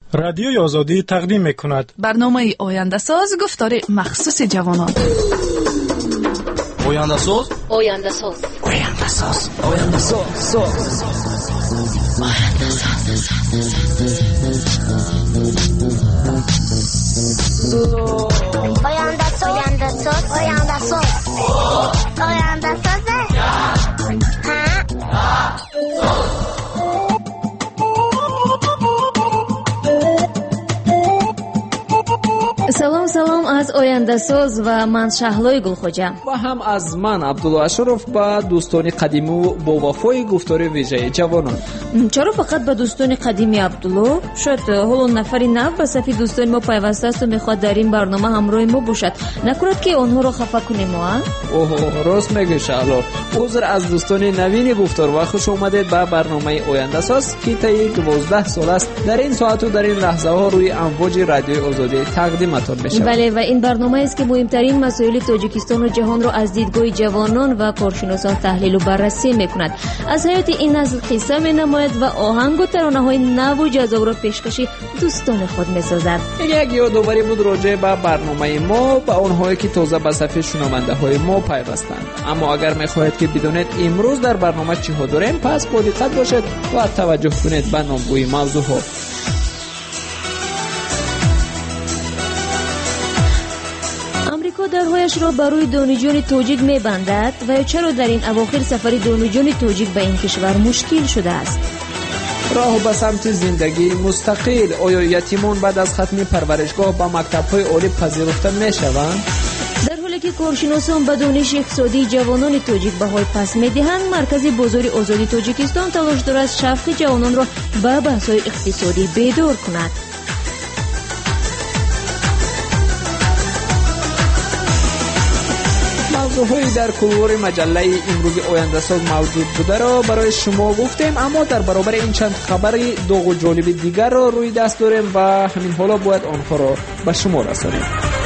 رادیوی آزادی تقدیم می‌کند برنامه آینده ساز گفتار مخصوص جوانان. آینده ساز آینده ساز آینده ساز آینده ساز آینده ساز آینده ساز آینده ساز آینده ساز салом аз ояндасоз ва ман шаҳлои гулхоҷа ва ҳам аз ман абдулло ашуров ба дӯстони қадимиву бовафои гуфтори вижаи ҷавонон. чаро фақат ба дӯстони қадими абдулло? шояд ҳоло нафари нав ба сафи дӯстони мо пайвастасту мехоҳад дар ин барнома ҳамроҳи мо бошад. Накунад ки онҳоро хафа кунем о? Оҳо, рост мегӯ шаҳло. узр аз дӯстони навини гуфтор ва хуш омадед ба барномаи ояндасоз ки таи 12 сол аст дар ин соату дар ин лаҳзаҳо рӯи амвоҷи радиои озодӣ тақдиматон мешавад. бале, ва ин барномаест ки муҳимтарин масоили тоҷикистону ҷаҳонро аз дидгоҳи ҷавонон ва коршиносон таҳлилу баррасӣ мекунад. аз ҳаёти ин назл қисса менамояд ва оҳангу таронаҳои наву ҷазобро пешкаши дӯстони худ месозад. ин як ёдоварӣ буд роҷеъ ба барномаи мо ба онҳое ки тоза ба сафи шунавандаҳои мо пайвастанд. аммо агар мехоҳед ки бидонед имрӯз дар барнома чиҳо дорем, пас бодиққат бошед ва таваҷҷӯҳ кунед ба номгӯи мавзӯъҳо. дарҳояшро ба рӯи дониҷони тоҷик мебандад ва ё чаро дар ин авохир сафари дониҷони тоҷик ба ин кишвар мушкил шудааст? роҳ ба самти зиндагии мустақил. оё ятимон баъд аз хатми парваришгоҳ ба мактабҳои олӣ пазируфта мешаванд? дар ҳоле ки коршиносон ба дониши иқтисодии ҷавонони тоҷик баҳои паст медиҳанд, маркази бозори озоди тоҷикистон талош дорад шавқи ҷавононро ба баҳсҳои иқтисодӣ бедор кунад. мавзӯъҳои дар кулвори маҷаллаи имрӯзи ояндасоз мавҷуд бударо барои шумо гуфтем, аммо дар баробари ин чанд хабари доғу ҷолиби дигарро рӯи даст дорем ва ҳамин ҳоло бояд онҳоро ба шумо расонем.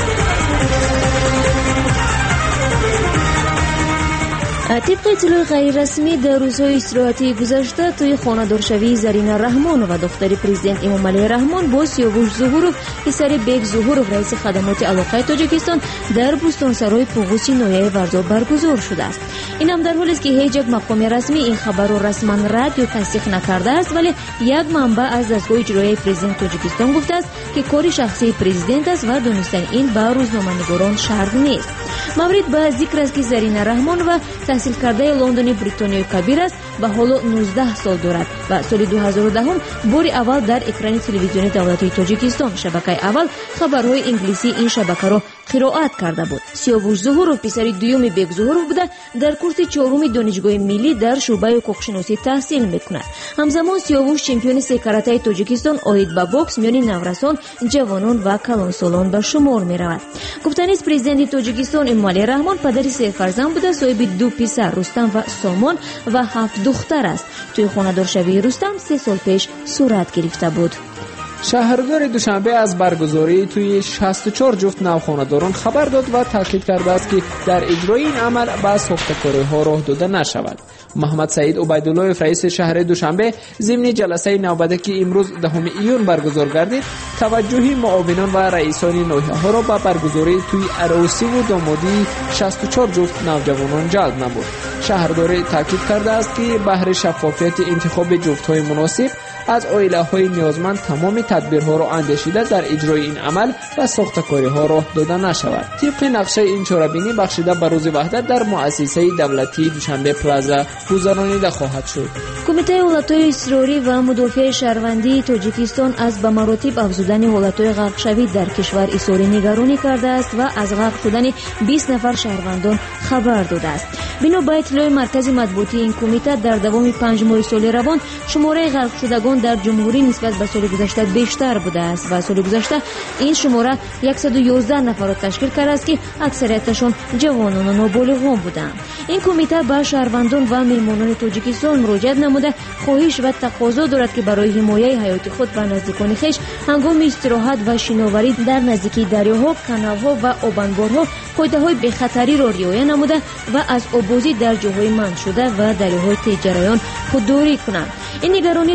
طبق اطلاع غیررسمی در روزهای استراحتی گذشته توی خانه‌دارشوی زرینه رحمانова دختر پرزیدنت امامعلی رحمان با سیاوش ظهورов پسر بیگ ظهورов رئیس خدمات علاقه تاجیکستان در بوستانسرای پوغوسی نویای ورزا برگزار شده است. این هم در حالی است که هیچ یک مقام رسمی این خبر را رسما رد یا تصدیق نکرده است، ولی یک منبع از دستگاه اجرایی پرزیدنت تاجیکستان گفته است که کار شخصی پرزیدنت است و دانستن این به روزنامه‌نگاران شرط نیست. مورد به ذکر است که زرینه رحمانова تحصیل کرده لندن بریتانیای کبیر است و حالا 19 سال دارد و سال 2010 بار اول در اکران تلویزیونی دولتی تاجیکستان شبکه اول خبرهای انگلیسی این شبکه را قرائت کرده بود. سیاوش ظهورov پسر دوم بیگ ظهورov بوده، در کورس چهارم دانشگاه ملی در شعبه حقوق‌شناسی تحصیل میکند. همزمان سیاوش چمپیون سه کاراته تاجیکستان آید به بوکس میان نورسان، جوانان و کلانسالان به شمار میرود. گفتن است پرزیدنت تاجیکستان امامعلی رحمان پدر سه فرزند بوده، صاحب دو پسر رستم و سامان و 7 دختر است. توی خانه‌دارشوی رستم 3 سال پیش صورت گرفته بود. شهردار دوشنبه از برگزاری توی 64 جفت نوخانه‌داران خبر داد و تاکید کرده است که در اجرای این عمل به ساختکاری‌ها راه داده نشود. محمد سعید عبیدالله رئیس شهر دوشنبه ضمن جلسه نوبتی که امروز 10 ایون برگزار گردید، توجه معاونان و رئیسان ناحیه‌ها را به برگزاری توی عروسی و دامادی 64 جفت نوجوانان جلب نمود. شهردار تاکید کرده است که بهر شفافیت انتخاب جفت‌های مناسب از عائله‌های نیازمند تمام تدبیرها را اندیشیده در اجرای این عمل و ساختکاری‌ها راه داده نشود. طبق نقشه این چاره‌بینی بخشیده به روز وحدت در مؤسسه دولتی دوشنبه پلازا گذرانیده خواهد شد. کمیته حالت‌های اضطراری و مدافع شهروندی تاجیکستان از به مراتب افزودن حالت‌های غرق شوی در کشور اظهار نگرانی کرده است و از غرق شدن 20 نفر شهروندان خبر داده است. بنا به اطلاع مرکز مطبوعاتی این کمیته در دوام 5 ماه سال روان شماره غرق شدگان در جمهوری نسبت به سال گذشته بیشتر بوده است و سال گذشته این شماره 111 نفر را تشکیل کرده است که اکثریتشان جوانان و نابالغان بودند. این کمیته به شهروندان و مهمانان تاجیکستان مراجعت نموده خواهش و تقاضا دارد که برای حمایت حیات خود و نزدیکان خویش هنگام استراحت و شناوری در نزدیکی دریاها، کانالها و آبانبارها قاعده‌های بی‌خطری را رعایت نموده و از آبازی در جاهای منع شده و دریاهای تیز جریان خودداری کنند. این نگرانی در حالی است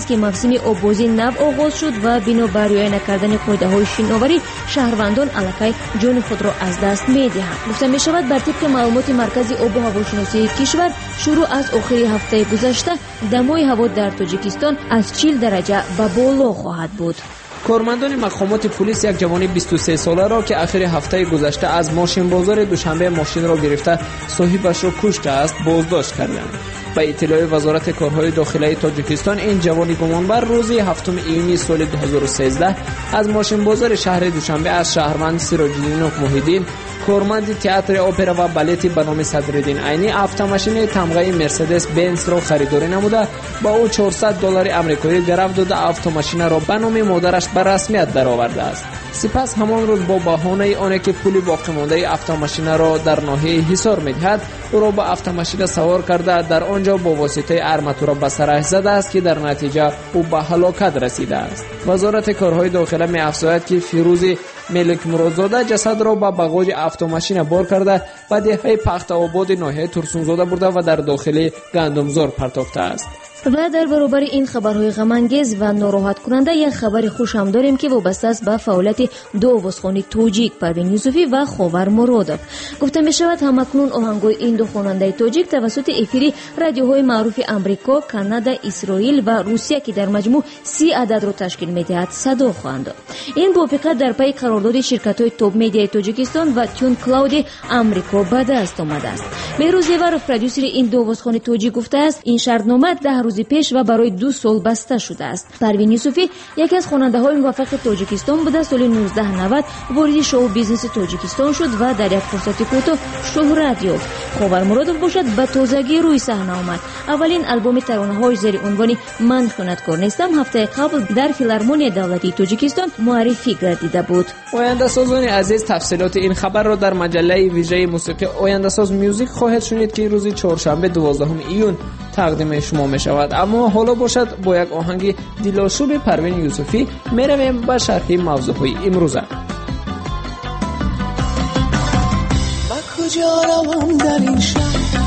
که мавсими обозӣ нав оғоз шуд ва бино ба риоя накардани қоидаҳои шиноварӣ шаҳрвандон аллакай ҷони худро аз даст медиҳанд. гуфта мешавад бар тибқи маълумоти маркази обу ҳавошиносии кишвар шурӯъ аз охири ҳафтаи гузашта дамои ҳаво дар тоҷикистон аз 40 дараҷа ба боло хоҳад буд. کارمندان مقامات پلیس یک جوان 23 ساله را که آخر هفته گذشته از ماشین بازار دوشنبه ماشین را گرفته صاحبش را کشته است بازداشت کردند. به اطلاع وزارت کارهای داخلی تاجیکستان این جوان گمانبر روز 7 ایونی سال 2013 از ماشین بازار شهر دوشنبه از شهروند سراج‌الدین محیدین کارمند تئاتر اپرا و بالت به نام صدرالدین عینی автомашини تمغه مرسدس بنز را خریداری نموده با او $400 آمریکایی گرفت داده автомашина را به نام مادرش به رسمیت درآورده است. سپس همان روز با بهانه آنکه که پول باقی مانده автомашина را در ناحیه حصار می‌دهد او را به автомашина سوار کرده در آنجا با واسطه ارماتور به سرش زده است که در نتیجه او به هلاکت رسیده است. وزارت کارهای داخلی می‌افزاید که فیروز ملک مرادزاده جسد را به باغاج автомашина بار کرده و دهه پخت‌آباد ناحیه ترسونزاده برده و در داخل گندمزار پرتافته است. و در برابر این خبرهای غم‌انگیز و ناراحت کننده یک خبر خوش هم داریم که وابسته است به فعالیت دو آوازخوان تاجیک پروین یوسفی و خاور مرادov. گفته می شود همکنون آهنگ‌های این دو خواننده تاجیک توسط افیری رادیوهای معروف آمریکا، کانادا، اسرائیل و روسیه که در مجموع 30 عدد را تشکیل می‌دهد صدا خواهند داد. این موافقت در پی قرارداد شرکت‌های توپ مدیا تاجیکستان و تیون کلاود آمریکا به دست آمده است. مهروز یورف پرودوسر این دو آوازخوان تاجیک گفته است این شرطنامه 10 روز پیش و برای 2 سال بسته شده است. پروین یوسفی یکی از خواننده‌های موفق تاجیکستان بود. سال 1990 وارد شو بیزنس تاجیکستان شد و در یک فرصت کوتاه شهرت یافت. خاور مرادov باشد به تازگی روی صحنه آمد. اولین آلبوم ترانه‌های زیر عنوان من خیانتکار نیستم هفته قبل در فیلارمونی دولتی تاجیکستان معرفی گردیده بود. آینده‌سازان عزیز تفصیلات این خبر را در مجله ویژه موسیقی آینده‌ساز میوزیک خواهید شنید که روز چهارشنبه 12 ایون تقدیم شما می شود. اما حالا باشد با یک آهنگ دلاشوب پروین یوسفی میرویم به شرح موضوعهای امروزه. با کجا روم در این شهر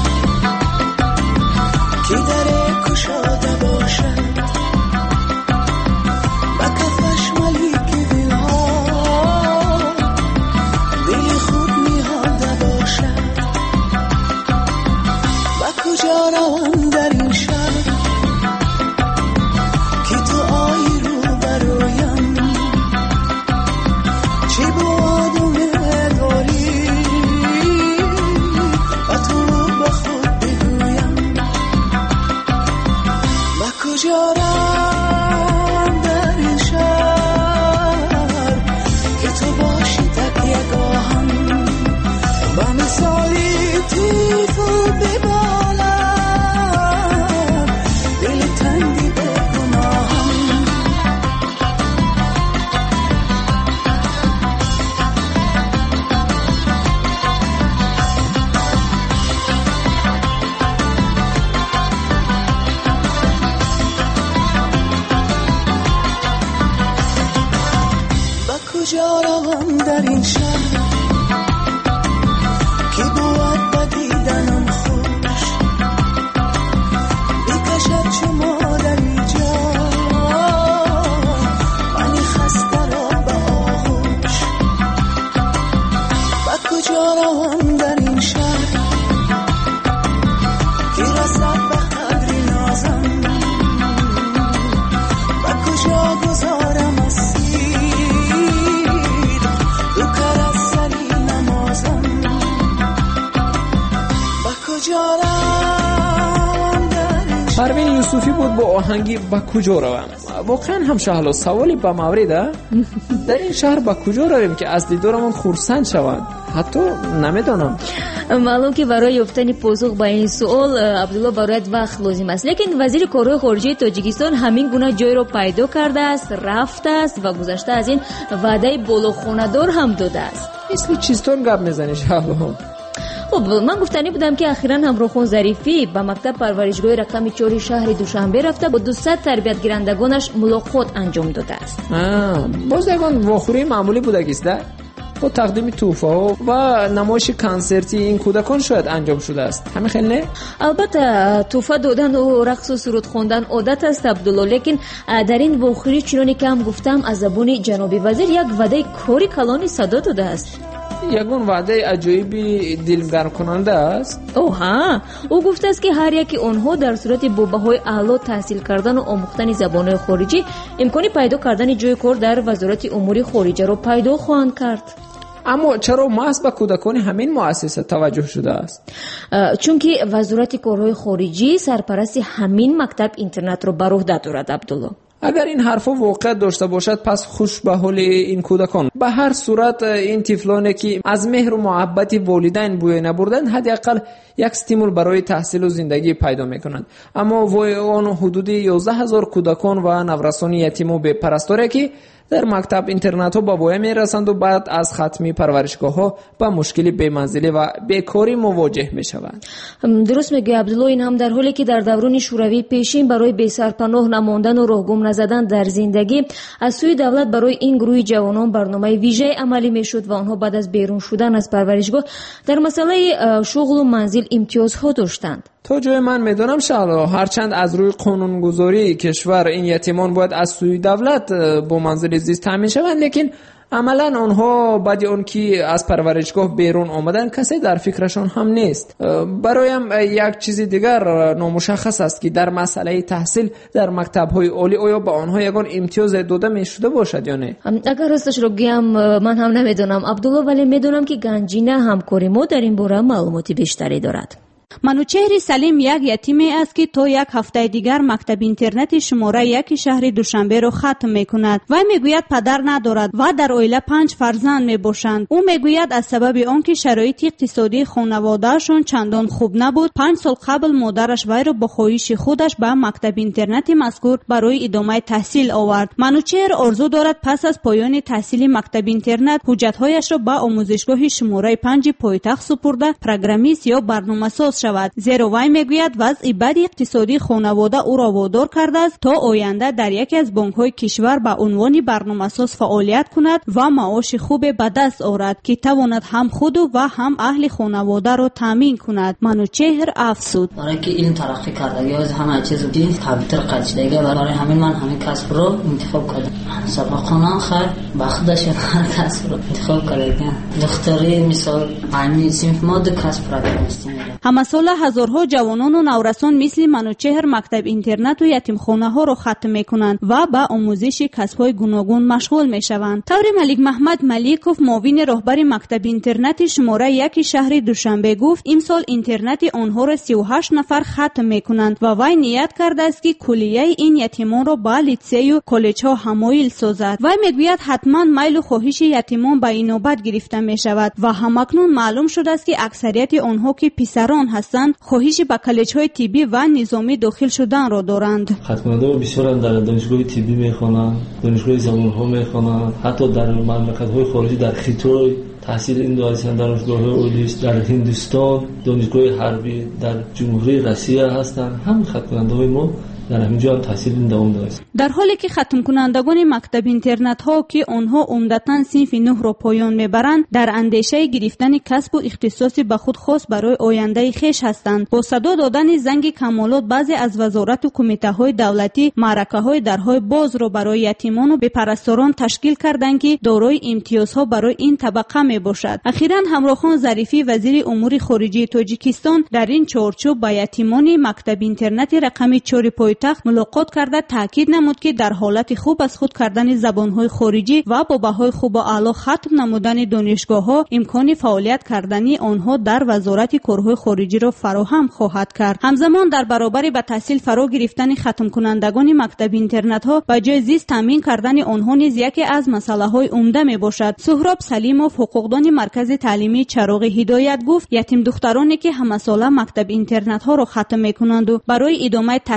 که در کشاده باشد با کفش ملیک دلها دل خود میهاده باشد. با کجا روم در این شهر که تو آیی رو برایم چی بادونه داری و تو با خود بگویم. با کجا روم در این شهر که تو باشی تکیه گاهم با مثالی تیفو ببالم دل تنگی به گناهم. با کجا روم در این شهر که بود با دیدنم خوش بکشد شما در اینجا منی خسته را به آغوش. با کجا روم در این شهر که رسد به قدر نازم با کجا گذارم اسیر دو کر از سری نمازم. با کجا روم در این شهر. پروین یوسفی بود با آهنگی با کجا روم. واقعا هم شهلا سوالی به مورد در این شهر با کجا رویم که از دیدارمون خرسند شوند. حتی نمیدانم. معلوم که برای یافتن پاسخ به این سوال عبدالله برایت وقت لازم است، لیکن وزیر کارهای خارجه تاجیکستان همین گونه جای را پیدا کرده است، رفته است و گذشته از این وعده بالاخانه‌دار هم داده است. مثل چیستان گپ میزنی شهلا؟ خب من گفتنی بودم که اخیراً همراهخان ظریفی به مکتب پرورشگاه رقم 4 شهر دوشنبه رفته با 200 تربیت گیرندگانش ملاقات انجام داده است. باز یکان واخوری معمولی بوده است. با تقدیم تحفه‌ها و نمایش کنسرتی این کودکان شاید انجام شده است. همین خیلی نه؟ البته تحفه دادن و رقص و سرود خواندن عادت است عبدالله، لیکن در این واخری چنانی که هم گفتم از زبان جناب وزیر یک وعده کاری کلانی صدا داده است. یگون وعده عجیبی دلگرم کننده است. او گفته است که هر یکی آنها در صورت با بهای اعلی تحصیل کردن و آموختن زبان‌های خارجی امکانی پیدا کردن جای کار در وزارت امور خارجه را پیدا خواهند کرد. اما چرا محض به کودکان همین مؤسسه توجه شده است؟ چون که وزارت کارهای خارجی سرپرست همین مکتب اینترنت را بر عهده دارد عبدالله. اگر این حرفا واقع داشته باشد پس خوش به حال این کودکان. به هر صورت این طفلانی که از مهر و محبت والدین بوی نبردند حداقل یک استیمول برای تحصیل و زندگی پیدا میکنند. اما وای آن حدود 11000 کودکان و نورسان یتیم و بی پرستاری که در مکتب اینترنت ها با بوی میرسند و بعد از ختمی پرورشگاه ها با مشکل بی‌منزلی و بیکاری مواجه میشوند. درست میگه عبدالله. این هم در حالی که در دوران شوروی پیشین برای بی سرپناه نماندن و راهگم نزدن در زندگی از سوی دولت برای این گروه جوانان برنامه ویژه عملی میشد و آنها بعد از بیرون شدن از پرورشگاه در مسئله شغل و منزل امتیازها داشتند. تا جای من میدونم شالا هرچند از روی قانونگذاری کشور این یتیمان باید از سوی دولت با منزل زیست تامین شوند، لیکن عملا آنها بعد اون که از پرورشگاه بیرون آمدن کسی در فکرشان هم نیست. برایم یک چیز دیگر نامشخص است که در مسئله تحصیل در مکتب‌های عالی آیا به آنها یگان امتیاز داده میشده باشد یا نه؟ اگر راستش رو بگم من هم نمیدونم عبدالله، ولی میدونم که گنجینه همکاری ما در این باره معلوماتی بیشتری دارد. منوچهر سلیم یک یتیمی است که تا یک هفته دیگر مکتب اینترنت شماره 1 شهر دوشنبه را ختم میکند. وی میگوید پدر ندارد و در عائله 5 فرزند میباشند. او میگوید از سبب آنکه شرایط اقتصادی خانواده‌شان چندان خوب نبود 5 سال قبل مادرش وی را با خواهش خودش به مکتب اینترنت مذکور برای ادامه تحصیل آورد. منوچهر آرزو دارد پس از پایان تحصیل مکتب اینترنت حجت‌هایش را به آموزشگاه شماره 5 پایتخت سپرده پروگرامیست یا برنامه‌ساز شود. زیرا وی میگوید وضع بد اقتصادی خانواده او را وادار کرده است تا آینده در یکی از بانک‌های کشور به عنوان برنامه‌ساز فعالیت کند و معاش خوب به دست آورد که تواند هم خود و هم اهل خانواده را تامین کند. منوچهر افسود برای که علم ترقی کردگی از همه چیز دید کامپیوتر قاچیدگی برای همین من همین کسب رو انتخاب کردم. سابقا خیر بخدش هر کسب رو انتخاب کردم. دکتری مثال همین صنف ما دو کسب را داشتیم. همه سال هزارها جوانان و نورسان مثل منوچهر مکتب اینترنت و یتیمخانه ها را ختم میکنند و به آموزش کسب‌های گوناگون مشغول میشوند. طور ملک محمد ملیکوف معاون راهبر مکتب اینترنت شماره 1 شهر دوشنبه گفت امسال اینترنت آنها را 38 نفر ختم میکنند و وی نیت کرده است که کلیه این یتیمان را به لیسه و کالج ها حمایل سازد. وی میگوید حتما میل و خواهش یتیمان به این نوبت گرفته میشود و همکنون معلوم شده است که اکثریت آنها که پسران هستند خواهش به کالج‌های طبی و نظامی داخل شدن را دارند. ختم‌کننده بسیار در دانشگاه طبی میخوانند، دانشگاه زبان‌ها میخوانند، حتی در مملکت‌های خارجی در خیتوی تحصیل این دانشگاه دانشگاه اولیس در هندوستان، دانشگاه حربی در جمهوری روسیه هستند. هم ختم‌کننده‌های ما در همینجا هم تحصیل دوام داره. در حالی که ختم کنندگان مکتب اینترنت ها که آنها عمدتاً صنف 9 را پایان میبرند در اندیشه گرفتن کسب و اختصاصی به خود خاص برای آینده خویش هستند. با صدا دادن زنگ کمالات بعضی از وزارت و کمیته های دولتی معرکه های درهای باز را برای یتیمان و بی‌پرستاران تشکیل کردند که دارای امتیازها برای این طبقه میباشد. اخیراً همراهان ظریفی وزیر امور خارجه تاجیکستان در این چارچوب با یتیمان مکتب اینترنت رقم 4 پایتخت ملاقات کرده تاکید نمود که در حالت خوب از خود کردن زبان‌های خارجی و با بهای خوب و اعلی ختم نمودن دانشگاه‌ها امکان فعالیت کردنی آنها در وزارت کارهای خارجی را فراهم خواهد کرد. همزمان در برابر به تحصیل فرا گرفتن ختم کنندگان مکتب اینترنت‌ها با جای زیست تامین کردن آنها نیز یکی از مسائل‌های عمده میباشد. سهراب سلیموف حقوقدان مرکز تعلیمی چراغ هدایت گفت یتیم دخترانی که همساله مکتب اینترنت‌ها را ختم می‌کنند و برای ادامه تحصیل به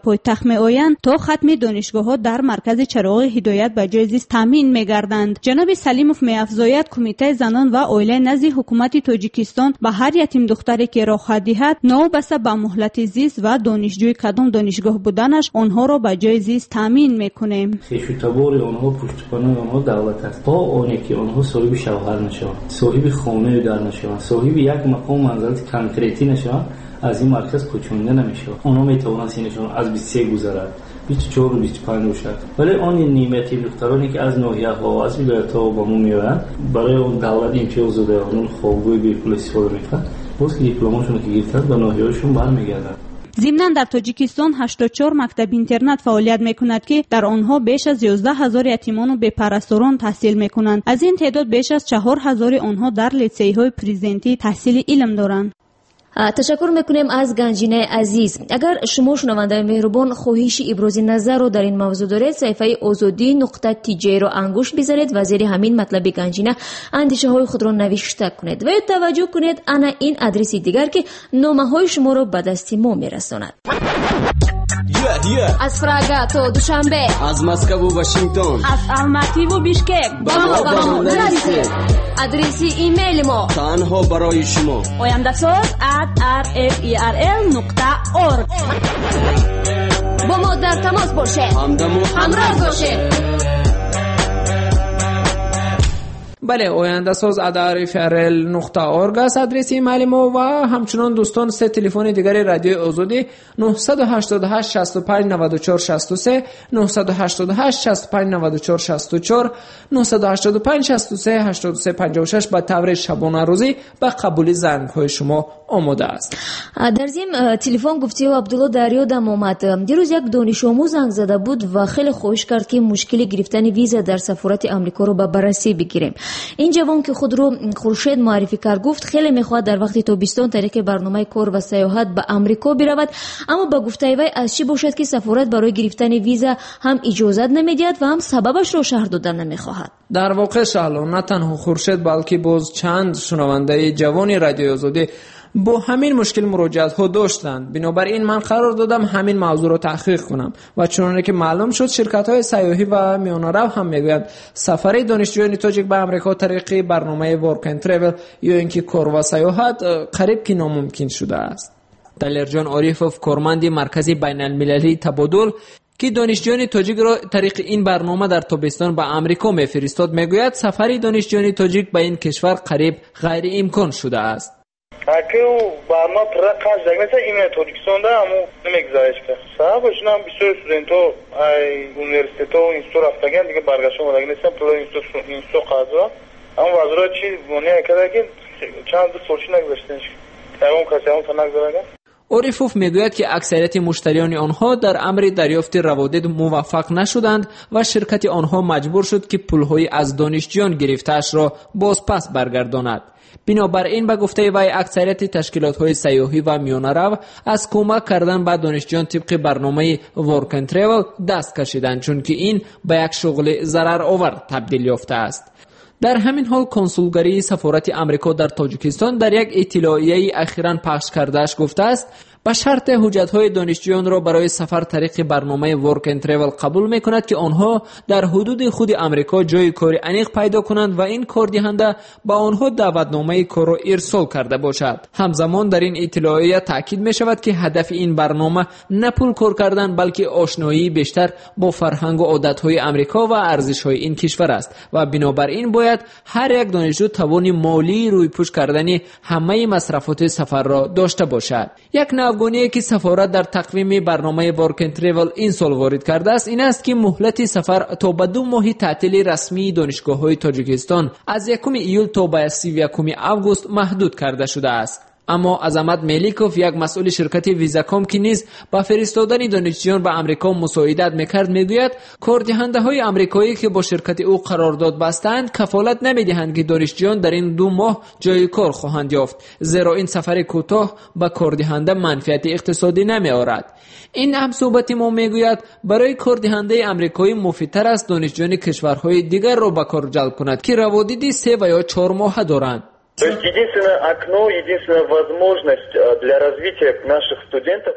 پایتخت میآیند تا ختم دانشگاه‌ها در مرکز چراغ هدایت به جای زیست تامین می‌گردند. جناب سلیموف می‌افزاید کمیته زنان و اویله نزد حکومت تاجیکستان به هر یتیم دختری که راه دهد نوبسته به مهلت زیست و دانشجوی کدام دانشگاه بودنش آنها را به جای زیست تامین می‌کنیم. خویشتبار آنها پشتیبانی آنها دولت است. با آنی که آنها صاحب شوهر نشوند، صاحب خانه در نشوند، صاحب یک مقام منزلت کنکریتی نشوند، از این مرکز پوچونده نمیشه. آنها میتوانند سینشون از 23 گذرد 24 و 25 باشد. ولی آن نیمتی دخترانی که از ناحیه ها از ولایت ها با ما میآیند برای اون دولت امتیاز داده اون خوابگوی بی پول استفاده میکنند. باز که دیپلمشون که گرفتند به ناحیه‌هاشون برمیگردند. ضمناً در تاجیکستان 84 مکتب اینترنت فعالیت میکند که در آنها بیش از 11000 یتیمان و بی‌پرستاران تحصیل میکنند. از این تعداد بیش از 4000 آنها در لیسه‌های پرزیدنتی تحصیل علم دارند. تشکر میکنیم از گنجینه عزیز. اگر شما شنونده مهربان خواهش ابراز نظر رو در این موضوع دارید، صفحه azadi.tj رو انگوش بذارید و زیر همین مطلب گنجینه اندیشه های خود رو نوشته کنید و توجه کنید انا این آدرس دیگر که نامه های شما رو به دست ما میرساند. از پراگ تا دوشنبه، از مسکو و واشنگتن، از الماتی و بیشکک با ما نرسید. آدرس ایمیل ما تنها برای شما oyandasaz@rferl.org. با ما در تماس باشید، همراه باشید. بله، oyandasaz@rferl.org است آدرس ایمیل ما و همچنان دوستان سه تلفن دیگر رادیو آزادی 988 65 94 63 988 65 94 64 985 63 83 56 به طور شبانه روزی به قبول زنگ های شما آماده است. در ضمن تلفن گفتی و عبدالله در یادم آمد دیروز یک دانش آموز زنگ زده بود و خیلی خواهش کرد که مشکل گرفتن ویزا در سفارت آمریکا رو به بررسی بگیریم. این جوان که خود رو خورشید معرفی کرد گفت خیلی میخواد در وقت تابستان طریق برنامه کار و سیاحت به آمریکا برود، اما با گفته وی از چی باشد که سفارت برای گرفتن ویزا هم اجازت نمیدهد و هم سببش رو شرح دادن نمیخواهد. در واقع شالو نه تنها خورشید بلکه باز چند شنونده جوان رادیو آزادی با همین مشکل مراجعت ها داشتند. بنابراین من قرار دادم همین موضوع رو تحقیق کنم و چون که معلوم شد شرکت های سیاحی و میانه رو هم میگویند سفر دانشجویان تاجیک به آمریکا طریق برنامه ورک اند ترافل یا اینکه کار و سیاحت قریب که ناممکن شده است. دلیرجان عارفوف کارمند مرکز بین المللی تبادل که دانشجویان تاجیک را طریق این برنامه در تابستان به آمریکا میفرستاد میگوید سفر دانشجویان تاجیک به این کشور قریب غیر امکان شده است. اگه با ما پرقاش دگمه این تاجیکستان ده همو نمیگذارش که صاحبشون هم بسیار استودنتو اونیورسیتو اینستو رفتگن دیگه برگشتن ولگه نیستن پلو اینستو قضا اما وزرا چی بونیه کده که چند دو سالچی نگذاشتنش اون کسی همون تا نگذارگن. عارفوف میگوید که اکثریت مشتریان آنها در امر دریافت روادید موفق نشدند و شرکت آنها مجبور شد که پولهای از دانشجویان گرفته‌اش را باز پس برگرداند. بنابراین به گفته وی اکثریت تشکیلات‌های سیاحی و میانه‌رو از کمک کردن به دانشجویان طبق برنامه ورک اند ترافل دست کشیدند چون که این به یک شغل ضرر آور تبدیل یافته است. در همین حال کنسولگری سفارت آمریکا در تاجیکستان در یک اطلاعیه اخیراً پخش کرده‌اش گفته است به شرط حجت‌های دانشجویان را برای سفر طریق برنامه ورک اند ترافل قبول می‌کند که آنها در حدود خود آمریکا جای کاری انیق پیدا کنند و این کاردهنده با آنها دعوتنامه کار را ارسال کرده باشد. همزمان در این اطلاعیه تاکید می‌شود که هدف این برنامه نه پول کار کردن بلکه آشنایی بیشتر با فرهنگ و عادت‌های آمریکا و ارزش‌های این کشور است و بنابراین باید هر یک دانشجو توان مالی روی پوش کردن همه مصرفات سفر را داشته باشد. یک افغانی که سفارت در تقویم برنامه ورک اند ترافل این سال وارد کرده است این است که مهلت سفر تا به 2 ماه تعطیل رسمی دانشگاه‌های تاجیکستان از 1 ایول تا به 31 آگوست محدود کرده شده است. اما عظمت میلیکوف یک مسئول شرکت ویزاکام که نیز با فرستادن دانشجویان به آمریکا مساعدت میکرد میگوید کاردهنده‌های آمریکایی که با شرکت او قرارداد بستند کفالت نمیدهند که دانشجویان در این 2 ماه جای کار خواهند یافت زیرا این سفر کوتاه با کاردهنده منفعت اقتصادی نمیآورد. این هم صحبت ما میگوید برای کاردهنده آمریکایی مفیدتر است دانشجویان کشورهای دیگر را به کار جلب کند که روادید 3 و یا 4 ماه دارند. То есть единственное окно, единственная возможность для развития наших студентов в Таджикистане.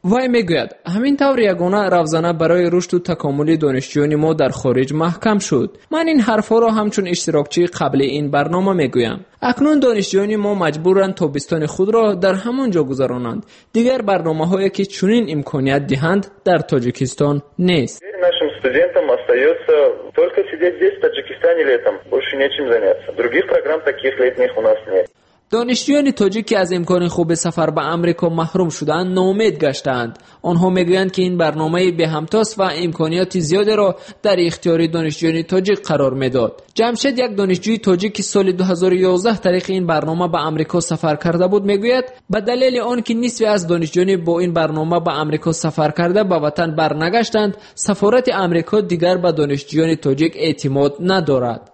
وای میگوید همین طور یگانه روزانه برای رشد و تکامل دانشجویان ما در خارج محکم شد. من این حرفا را همچون اشتراکچی قبل این برنامه میگویم. اکنون دانشجویان ما مجبورند تابستان خود را در همانجا گذرانند. دیگر برنامه‌هایی که چنین امکانیت دهند در تاجیکستان نیست. Нашим студентам остается только сидеть здесь, в Таджикистане летом. Больше нечем заняться. Других программ таких летних у нас нет. دانشجویان تاجیک که از امکان خوب سفر به آمریکا محروم شدند ناامید گشتند. آنها میگویند که این برنامه به همتاست و امکانات زیادی را در اختیار دانشجویان تاجیک قرار میداد. جمشید یک دانشجوی تاجیک که سال 2011 طریق این برنامه به آمریکا سفر کرده بود میگوید به دلیل آن که نصف از دانشجویان با این برنامه به آمریکا سفر کرده به وطن برنگشتند، سفارت آمریکا دیگر به دانشجویان تاجیک اعتماد ندارد.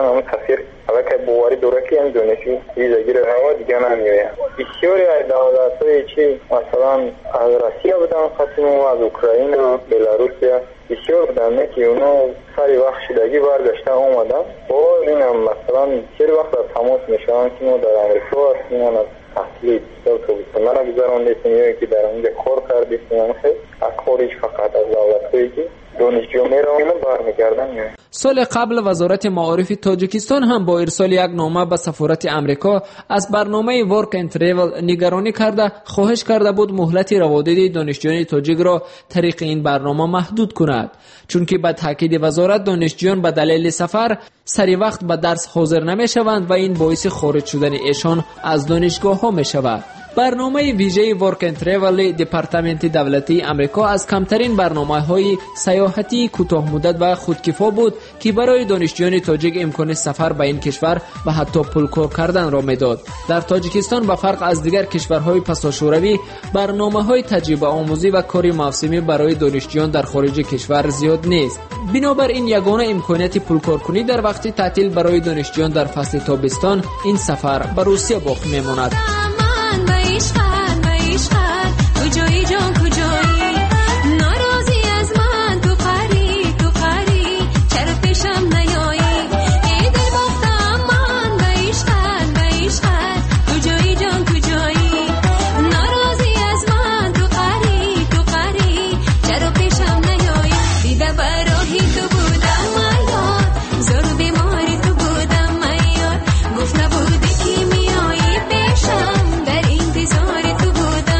که بواری دورکی هم دونشی ویزا گیر هوا دیگه نمیویم. بسیاری از دولت‌های چی مثلا از روسیه بودن قسم و از اوکراین و بلاروسیا بسیار بودن که اونا سری وقت شدگی برگشتن اومدن. باید این هم مثلا بسیاری وقت از تماس میشن که ما در امریکا هستیم و از تحصیل بسیار توبیستان من گذاران دیستیم که در اونجا کار کردیستیم از کاریش فقط از دولت‌هایی که دانشجو میرون برمیگردن. سال قبل وزارت معارف تاجیکستان هم با ارسال یک نامه به سفارت آمریکا از برنامه ورک اند تریول نگرانی کرده خواهش کرده بود مهلت روادید دانشجویان تاجیک را طریق این برنامه محدود کند، چون که به تاکید وزارت دانشجویان به دلیل سفر سری وقت به درس حاضر نمی شوند و این باعث خارج شدن ایشان از دانشگاه ها می شود. برنامه ویژه ورک اند تریول دپارتمنت دولتی آمریکا از کمترین برنامه‌های سیاحتی کوتاه مدت و خودکفا بود که برای دانشجویان تاجیک امکان سفر به این کشور و حتی پولکار کردن را میداد. در تاجیکستان به فرق از دیگر کشورهای پساشوروی برنامه‌های تجربه آموزی و کاری موسمی برای دانشجویان در خارج کشور زیاد نیست. بنابراین یگانه امکانیت پولکار کنی در وقت تعطیل برای دانشجویان در فصل تابستان این سفر به روسیه باقی میماند. کجایی جان کجایی ناراضی از من تو قری چرا پیشم نیایی ای دل باختم من به عشقت کجایی جان کجایی ناراضی از من تو قری چرا پیشم نیایی دیده براهی تو بودم میار زور بیماری تو بودم میار گفت نبودی که میایی پیشم در انتظار تو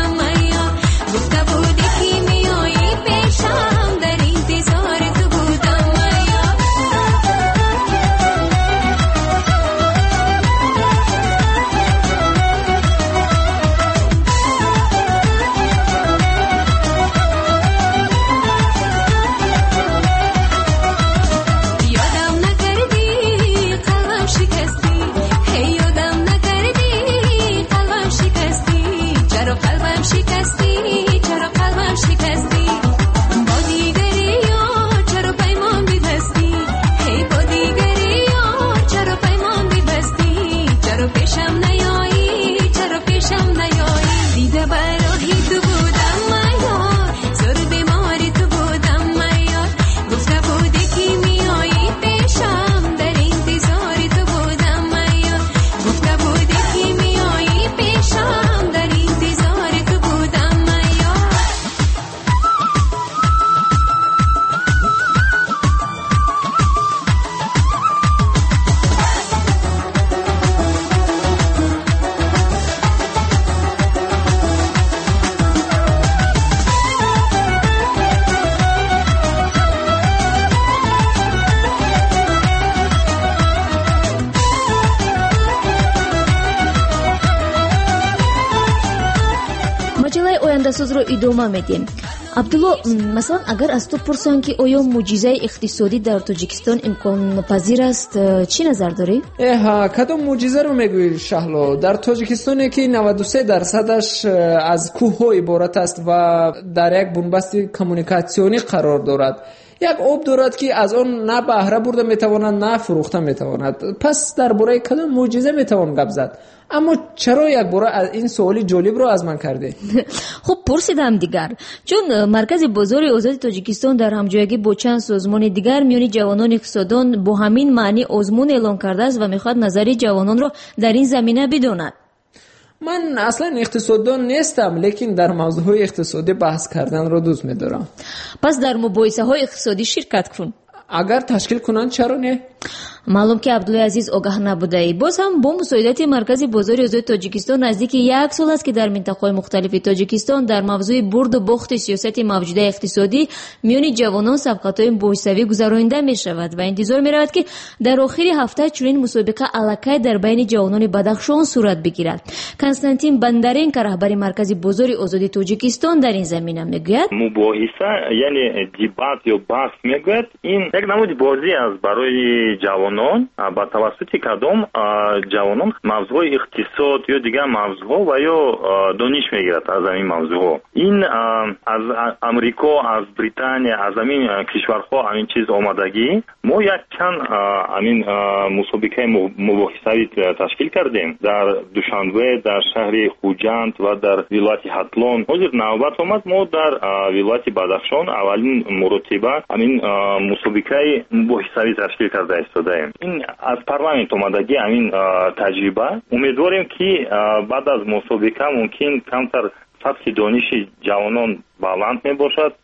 соз ро идома медем. Абдулло, масалан агар аз ту пурсам ки оё муъҷизаи иқтисодӣ дар Тоҷикистон имконпазир аст, чӣ назар дорӣ? кадом муъҷизаро мегӯӣ Шаҳло? Дар Тоҷикистоне ки 93%аш аз кӯҳҳо иборат аст ва дар як бунбасти коммуникатсионӣ қарор дорад. як об дорад ки аз он на баҳра бурда метавонад, на фурӯхта метавонад. пас дар бораи кадом муъҷиза метавон гап зад? аммо чаро як бора ин суоли ҷолибро аз ман кардӣ? хуб пурсидам дигар, чун маркази бозори озоди Тоҷикистон дар ҳамҷоягӣ бо чанд созмони дигар миёни ҷавонони иқтисоддон бо ҳамин маънӣ озмун эълон кардааст ва мехоҳад назари ҷавононро дар ин замина бидонад. من اصلا اقتصاددان نیستم، لیکن در موضوع اقتصادی بحث کردن رو دوست می‌دارم. پس در مباحثه های اقتصادی شرکت کن. اگر تشکیل کنن چرا نه؟ معلوم که عبدالله عزیز آگاه نبوده. باز هم با مساعدت مرکز بازار آزاد تاجیکستان نزدیک 1 سال است که در منطقه‌های مختلف تاجیکستان در موضوع برد و باخت سیاست موجوده اقتصادی میان جوانان صفقت‌های بورسوی گذرانده می‌شود و انتظار می‌رود که در آخر هفته چنین مسابقه الکی در بین جوانان بدخشان صورت بگیرد. کنستانتین بندرینکا رهبر مرکز بازار آزاد تاجیکستان در این زمینه میگوید مباحثه یعنی دیبات یا بحث میگوید این یک نمود بازی است برای جوانان با توسط کدام جوانان موضوع اقتصاد یا دیگر موضوع و یا دانش میگیرد از این موضوع. این از امریکا، از بریتانیا، از این کشورها همین چیز آمدگی ما یک چند همین مسابقه مباحثه‌ای تشکیل کردیم در دوشنبه در شهر خوجند و در ولایت هتلون. حاضر نوبت آمد ما در ولایت بدخشان اولین مرتبه همین مسابقه مباحثه‌ای تشکیل کرده ایستادیم. این از پارلمانت اومدگی همین تجربه امیدواریم که بعد از مسابقه ممکن کمتر سطح دانش جوانان بلند می باشد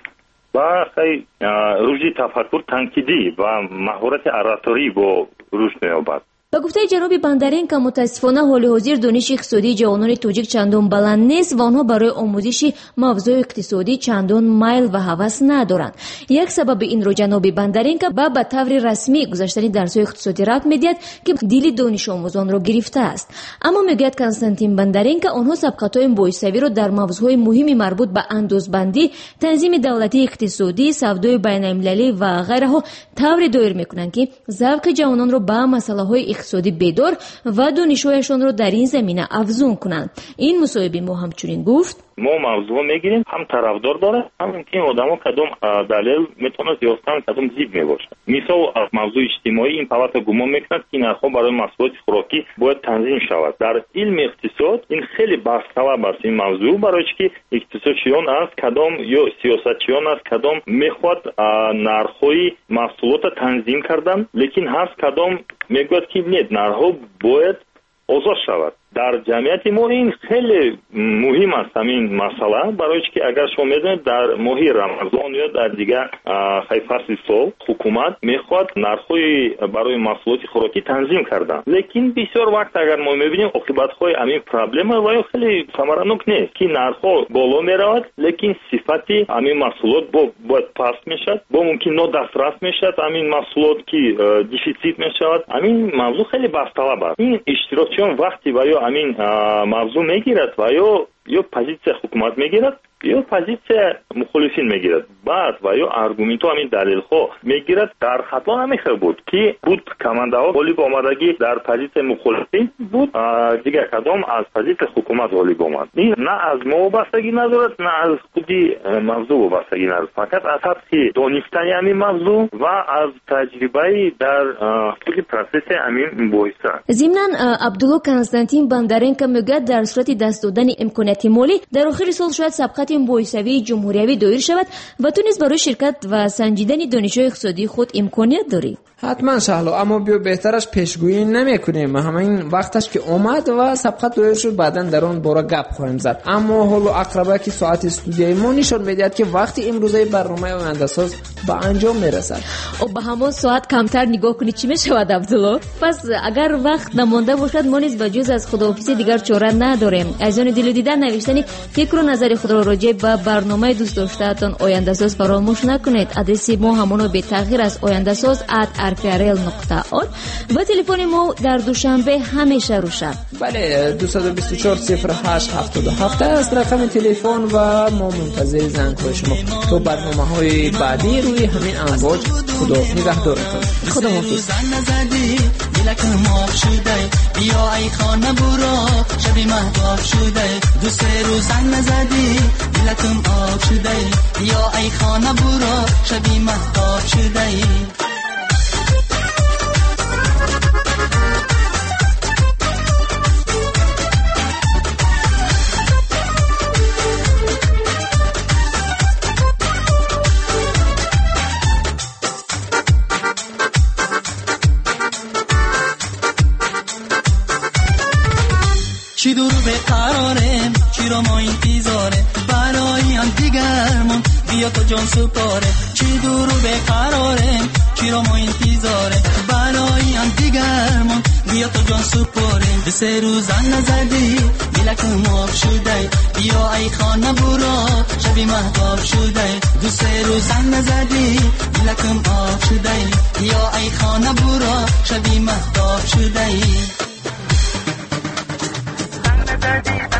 و خیلی رشد تفکر تنقیدی و مهارت اراتوری با رشد می یابد. با گفته جناب بندرینکا متاسفانه حال حاضر دانش اقتصادی جوانان تاجیک چندان بلند نیست و آنها برای آموزش موضوع اقتصادی چندان میل و هوس ندارند. یک سبب این رو جناب بندرینکا به طور رسمی گذاشتن درس‌های اقتصادی ربط می‌دهد که دل دانش آموزان را گرفته است. اما میگوید کنستانتین بندرینکا آنها سبقت‌های مباحثه‌ای را در موضوعهای مهمی مربوط به اندازه‌بندی، تنظیم دولتی اقتصادی، سودای بین‌المللی و غیره طور دایر می‌کنند که ذوق جوانان را به مسائل اقتصادی بیدار و دانش‌هایشان را در این زمینه افزون کنند. این مصاحبه ما همچنین گفت ما موضوع میگیریم هم طرفدار داره هم اینکه آدم‌ها کدوم دلیل میتونه یافتن کدوم ضد میباشه. مثلا از موضوع اجتماعی این پوات گمان میکنند که نرخ‌ها برای محصولات خوراکی باید تنظیم شود. در علم اقتصاد این خیلی بحث طلب است این موضوع، برای که اقتصادچیان است کدام یا سیاستچیان است کدام میخواد نرخ‌های محصولات تنظیم کردن، لیکن هست کدام میگوید که نه نرخ‌ها باید آزاد شود. در جمعیت ما این خیلی مهم است همین مسئله، برای که اگر شما میدونید در ماه رمضان یا در دیگر فصل سال حکومت میخواد نرخ‌های برای محصولات خوراکی تنظیم کردن، لیکن بسیار وقت اگر ما میبینیم عاقبت‌های همین پروبلم و خیلی ثمرانک نیست که نرخ‌ها بالا میرود لیکن صفت همین محصولات باید پست میشد، با ممکن نادسترس میشد همین محصولات که دیفیسیت میشود. همین موضوع خیلی بحث طلب است. این اشتراکچیان وقتی و یا همین موضوع میگیرد و یا پوزیسیون حکومت میگیرد یا پوزیسیون مخالفین میگیرد، بعد و یا آرگومنت ها همین دلیل ها میگیرد. در خطا نمیخواد بود که بود کمانده ها غالب آمدگی در پوزیسیون مخالفین بود، دیگر کدام از پوزیسیون حکومت غالب آمد. این نه از ما وابستگی ندارد نه از خودی موضوع وابستگی ندارد، فقط از سطح دانستن همین موضوع و از تجربه در خودی پروسس همین مباحثه. ضمناً عبدالله کنستانتین بندرینکا میگوید در صورت دست دادن امکانات مالی در آخر سال شاید سبقت مباحثه‌ای جمهوریوی دایر شود و تو نیز برای شرکت و سنجیدن دانش‌های اقتصادی خود امکانیت داری. حتما شهلا، اما بیا بهترش پیشگویی نمی‌کنیم. همین وقتش که اومد و سبقت دایر شد بعداً در اون باره گپ خواهیم زد. اما حالا اقربه که ساعت استودیوی ما نشون می‌دهد که وقتی امروزه برنامه آینده‌ساز به انجام میرسد. او به همون ساعت کمتر نگاه کنی چی میشود عبدالله؟ پس اگر وقت نمانده باشد ما نیز بجز از خداحافظی دیگر چاره نداریم. از آن دل و دیدن نوشتن فکر و نظر خود را راجع به برنامه دوست داشته‌تان آینده‌ساز فراموش نکنید. آدرس ما همون به تغییر از آینده‌ساز@rprl.org و تلفن ما در دوشنبه همیشه روشن. بله 224 08 77 است رقم تلفن و ما منتظر زنگ‌های شما تو برنامه‌های بعدی روی همین امواج. خدا نگهدارتون. خدا حافظ. دلکم ماف شده بیا ای خانه برو شبی مهتاب شده دو سه روز زنگ نزدی دلکم آب شده بیا ای خانه برو شبی مهتاب شده. چی دور به قرارم چی رو ما انتظاره برای آن دیگرمون بیا تو جان سپاره چی دور به قرارم چی رو ما انتظاره برای آن دیگرمون بیا تو جان سپاره به سه روزن نزدی دلکم آب شده بیا ای خانه برا شبی مهتاب شده دو سه روزن نزدی دلکم آب شده بیا ای خانه برا شبی مهتاب شده